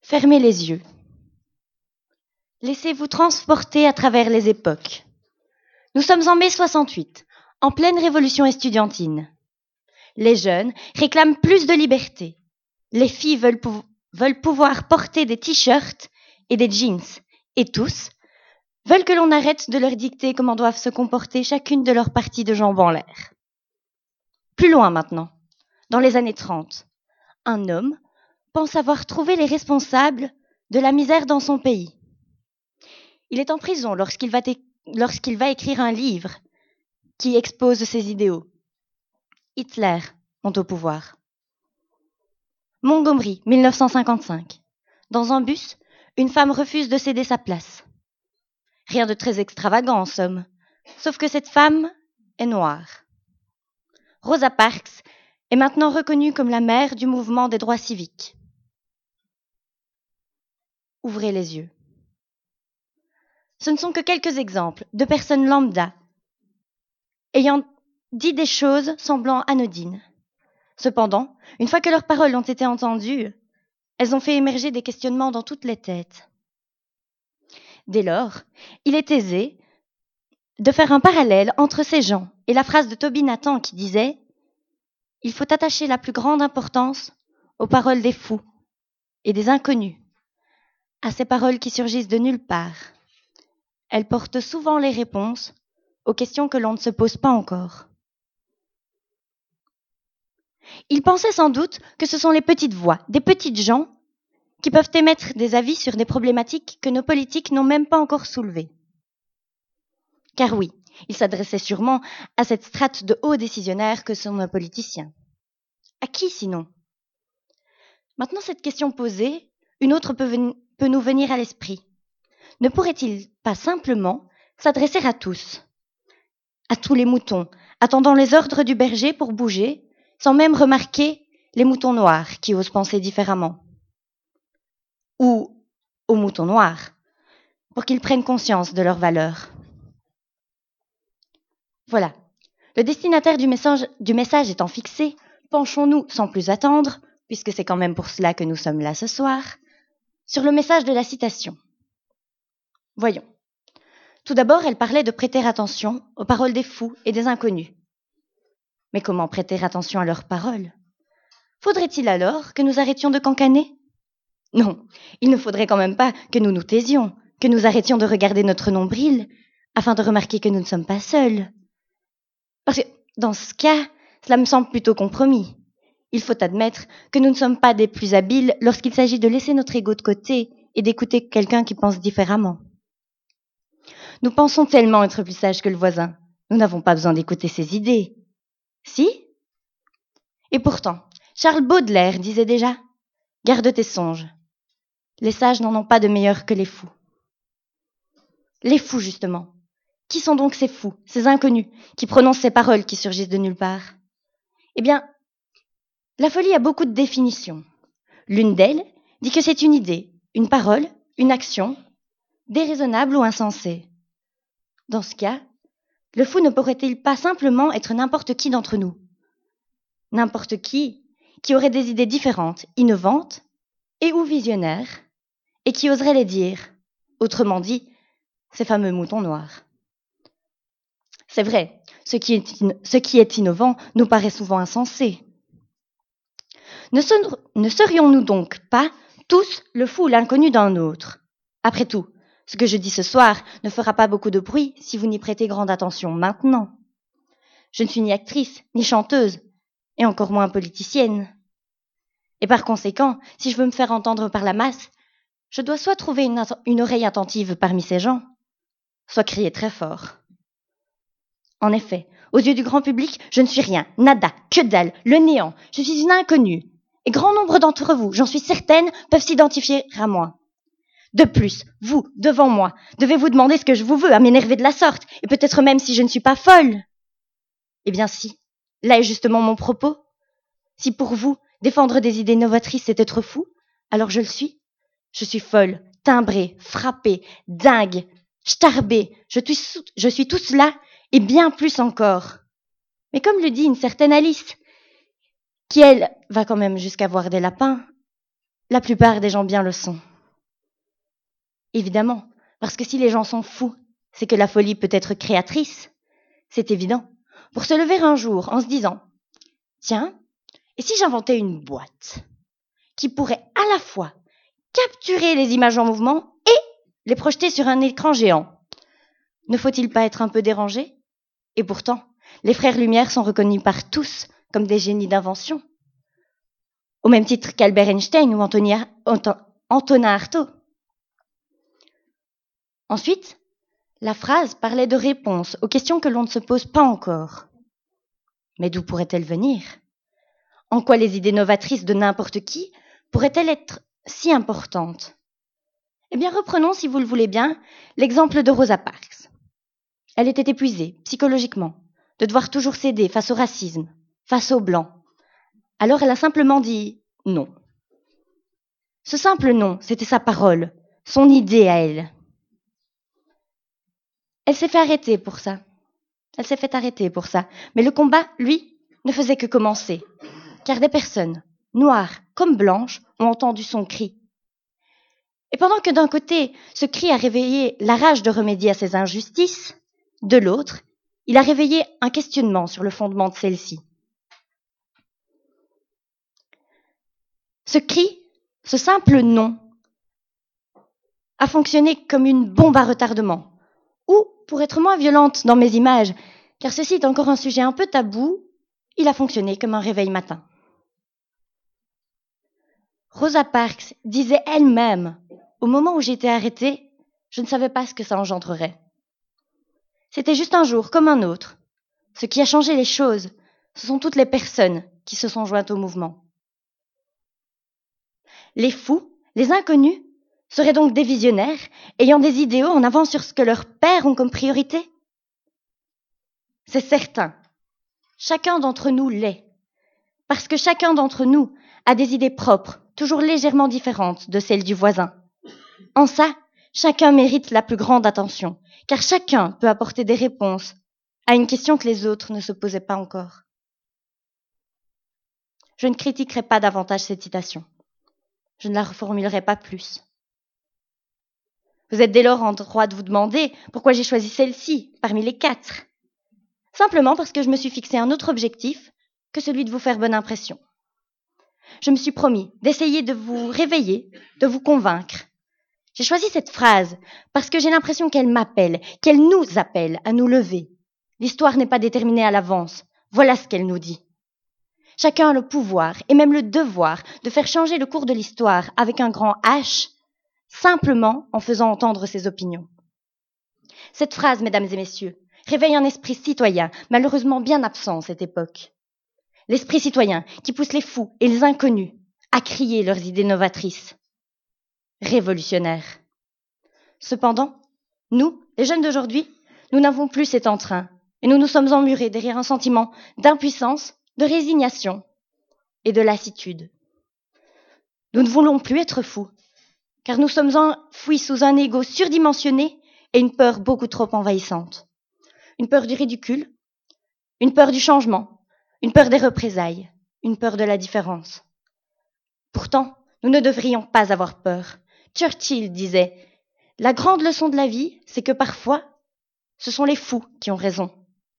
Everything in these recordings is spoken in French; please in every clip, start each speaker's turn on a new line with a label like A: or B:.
A: Fermez les yeux. Laissez-vous transporter à travers les époques. Nous sommes en mai 68, en pleine révolution estudiantine. Les jeunes réclament plus de liberté. Les filles veulent pouvoir porter des t-shirts et des jeans. Et tous veulent que l'on arrête de leur dicter comment doivent se comporter chacune de leurs parties de jambes en l'air. Plus loin maintenant, dans les années 30, un homme pense avoir trouvé les responsables de la misère dans son pays. Il est en prison lorsqu'il va écrire un livre qui expose ses idéaux. Hitler monte au pouvoir. Montgomery, 1955. Dans un bus, une femme refuse de céder sa place. Rien de très extravagant en somme, sauf que cette femme est noire. Rosa Parks est maintenant reconnue comme la mère du mouvement des droits civiques. Ouvrez les yeux. Ce ne sont que quelques exemples de personnes lambda ayant dit des choses semblant anodines. Cependant, une fois que leurs paroles ont été entendues, elles ont fait émerger des questionnements dans toutes les têtes. Dès lors, il est aisé de faire un parallèle entre ces gens et la phrase de Toby Nathan qui disait « Il faut attacher la plus grande importance aux paroles des fous et des inconnus, à ces paroles qui surgissent de nulle part. Elles portent souvent les réponses aux questions que l'on ne se pose pas encore. » Il pensait sans doute que ce sont les petites voix, des petites gens qui peuvent émettre des avis sur des problématiques que nos politiques n'ont même pas encore soulevées. Car oui, il s'adressait sûrement à cette strate de hauts décisionnaires que sont nos politiciens. À qui sinon ? Maintenant cette question posée, une autre peut nous venir à l'esprit. Ne pourrait-il pas simplement s'adresser à tous les moutons, attendant les ordres du berger pour bouger, sans même remarquer les moutons noirs qui osent penser différemment ? Ou aux moutons noirs, pour qu'ils prennent conscience de leurs valeurs. Voilà, le destinataire du message étant fixé, penchons-nous sans plus attendre, puisque c'est quand même pour cela que nous sommes là ce soir, sur le message de la citation. Voyons. Tout d'abord, elle parlait de prêter attention aux paroles des fous et des inconnus. Mais comment prêter attention à leurs paroles ? Faudrait-il alors que nous arrêtions de cancaner ? Non, il ne faudrait quand même pas que nous nous taisions, que nous arrêtions de regarder notre nombril, afin de remarquer que nous ne sommes pas seuls. Parce que, dans ce cas, cela me semble plutôt compromis. Il faut admettre que nous ne sommes pas des plus habiles lorsqu'il s'agit de laisser notre ego de côté et d'écouter quelqu'un qui pense différemment. Nous pensons tellement être plus sages que le voisin. Nous n'avons pas besoin d'écouter ses idées. Si ? Et pourtant, Charles Baudelaire disait déjà « Garde tes songes. Les sages n'en ont pas de meilleurs que les fous. » Les fous, justement. Qui sont donc ces fous, ces inconnus, qui prononcent ces paroles qui surgissent de nulle part ? Eh bien, la folie a beaucoup de définitions. L'une d'elles dit que c'est une idée, une parole, une action, déraisonnable ou insensée. Dans ce cas, le fou ne pourrait-il pas simplement être n'importe qui d'entre nous ? N'importe qui aurait des idées différentes, innovantes et ou visionnaires, et qui oserait les dire, autrement dit, ces fameux moutons noirs. C'est vrai, ce qui est innovant nous paraît souvent insensé. Ne serions-nous donc pas tous le fou ou l'inconnu d'un autre ? Après tout, ce que je dis ce soir ne fera pas beaucoup de bruit si vous n'y prêtez grande attention maintenant. Je ne suis ni actrice, ni chanteuse, et encore moins politicienne. Et par conséquent, si je veux me faire entendre par la masse, je dois soit trouver une oreille attentive parmi ces gens, soit crier très fort. En effet, aux yeux du grand public, je ne suis rien, nada, que dalle, le néant, je suis une inconnue. Et grand nombre d'entre vous, j'en suis certaine, peuvent s'identifier à moi. De plus, vous, devant moi, devez vous demander ce que je vous veux à m'énerver de la sorte, et peut-être même si je ne suis pas folle. Eh bien si, là est justement mon propos. Si pour vous, défendre des idées novatrices c'est être fou, alors je le suis. Je suis folle, timbrée, frappée, dingue, starbée, je suis tout cela et bien plus encore. Mais comme le dit une certaine Alice, qui elle va quand même jusqu'à voir des lapins, La plupart des gens bien le sont. Évidemment, parce que si les gens sont fous, c'est que la folie peut être créatrice. C'est évident. Pour se lever un jour en se disant « Tiens, et si j'inventais une boîte qui pourrait à la fois capturer les images en mouvement et les projeter sur un écran géant. Ne faut-il pas être un peu dérangé ? Et pourtant, les frères Lumière sont reconnus par tous comme des génies d'invention, au même titre qu'Albert Einstein ou Antonin Artaud. Ensuite, la phrase parlait de réponses aux questions que l'on ne se pose pas encore. Mais d'où pourraient-elles venir ? En quoi les idées novatrices de n'importe qui pourraient-elles être si importantes ? Eh bien, reprenons, si vous le voulez bien, l'exemple de Rosa Parks. Elle était épuisée, psychologiquement, de devoir toujours céder face au racisme, face aux Blancs. Alors elle a simplement dit non. Ce simple non, c'était sa parole, son idée à elle. Elle s'est fait arrêter pour ça. Mais le combat, lui, ne faisait que commencer. Car des personnes, noires comme blanches, ont entendu son cri. Et pendant que d'un côté, ce cri a réveillé la rage de remédier à ces injustices, de l'autre, il a réveillé un questionnement sur le fondement de celle-ci. Ce cri, ce simple non, a fonctionné comme une bombe à retardement. Ou, pour être moins violente dans mes images, car ceci est encore un sujet un peu tabou, il a fonctionné comme un réveil matin. Rosa Parks disait elle-même, au moment où j'étais arrêtée, je ne savais pas ce que ça engendrerait. C'était juste un jour comme un autre. Ce qui a changé les choses, ce sont toutes les personnes qui se sont jointes au mouvement. Les fous, les inconnus, seraient donc des visionnaires, ayant des idéaux en avant sur ce que leurs pères ont comme priorité ? C'est certain. Chacun d'entre nous l'est. Parce que chacun d'entre nous a des idées propres, toujours légèrement différentes de celles du voisin. En ça, chacun mérite la plus grande attention, car chacun peut apporter des réponses à une question que les autres ne se posaient pas encore. Je ne critiquerai pas davantage cette citation. Je ne la reformulerai pas plus. Vous êtes dès lors en droit de vous demander pourquoi j'ai choisi celle-ci parmi les 4. Simplement parce que je me suis fixé un autre objectif que celui de vous faire bonne impression. Je me suis promis d'essayer de vous réveiller, de vous convaincre. J'ai choisi cette phrase parce que j'ai l'impression qu'elle m'appelle, qu'elle nous appelle à nous lever. L'histoire n'est pas déterminée à l'avance. Voilà ce qu'elle nous dit. Chacun a le pouvoir et même le devoir de faire changer le cours de l'histoire avec un grand H, simplement en faisant entendre ses opinions. Cette phrase, mesdames et messieurs, réveille un esprit citoyen, malheureusement bien absent à cette époque. L'esprit citoyen qui pousse les fous et les inconnus à crier leurs idées novatrices. Révolutionnaires. Cependant, nous, les jeunes d'aujourd'hui, nous n'avons plus cet entrain et nous nous sommes emmurés derrière un sentiment d'impuissance, de résignation et de lassitude. Nous ne voulons plus être fous, car nous sommes enfouis sous un ego surdimensionné et une peur beaucoup trop envahissante. Une peur du ridicule, une peur du changement, une peur des représailles, une peur de la différence. Pourtant, nous ne devrions pas avoir peur. Churchill disait « La grande leçon de la vie, c'est que parfois, ce sont les fous qui ont raison. »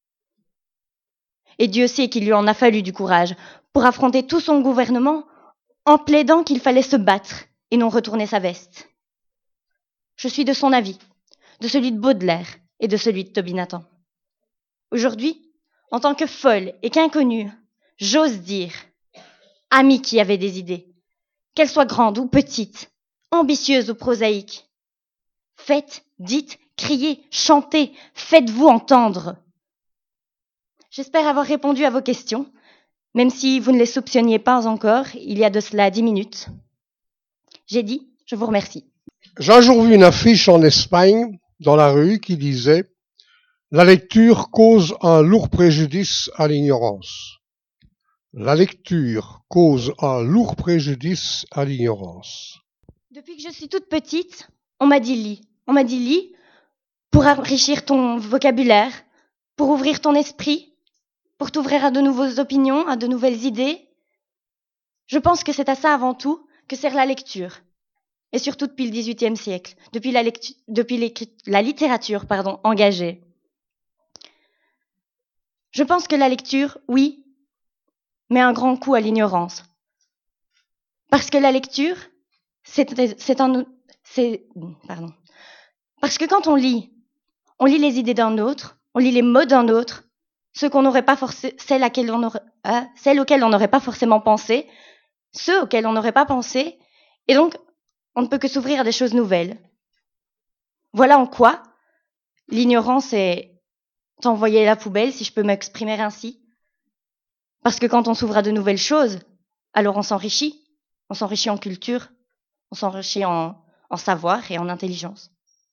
A: Et Dieu sait qu'il lui en a fallu du courage pour affronter tout son gouvernement en plaidant qu'il fallait se battre et non retourner sa veste. Je suis de son avis, de celui de Baudelaire et de celui de Tobin-Nathan. Aujourd'hui, en tant que folle et qu'inconnue, j'ose dire, amie qui avait des idées, qu'elles soient grandes ou petites, ambitieuses ou prosaïques, faites, dites, criez, chantez, faites-vous entendre. J'espère avoir répondu à vos questions, même si vous ne les soupçonniez pas encore, il y a de cela 10 minutes. J'ai dit, je vous remercie.
B: J'ai un jour vu une affiche en Espagne, dans la rue, qui disait « La lecture cause un lourd préjudice à l'ignorance ». La lecture cause un lourd préjudice à l'ignorance.
A: Depuis que je suis toute petite, on m'a dit lis. On m'a dit lis pour enrichir ton vocabulaire, pour ouvrir ton esprit, pour t'ouvrir à de nouvelles opinions, à de nouvelles idées. Je pense que c'est à ça avant tout que sert la lecture, et surtout depuis le XVIIIe siècle, depuis la littérature engagée. Je pense que la lecture, oui, met un grand coup à l'ignorance. Parce que la lecture, Parce que quand on lit les idées d'un autre, on lit les mots d'un autre, celles auxquelles on n'aurait pas forcément pensé, ceux auxquels on n'aurait pas pensé, et donc on ne peut que s'ouvrir à des choses nouvelles. Voilà en quoi l'ignorance est envoyée à la poubelle, si je peux m'exprimer ainsi. Parce que quand on s'ouvre à de nouvelles choses, alors on s'enrichit en culture, on s'enrichit en savoir et en intelligence.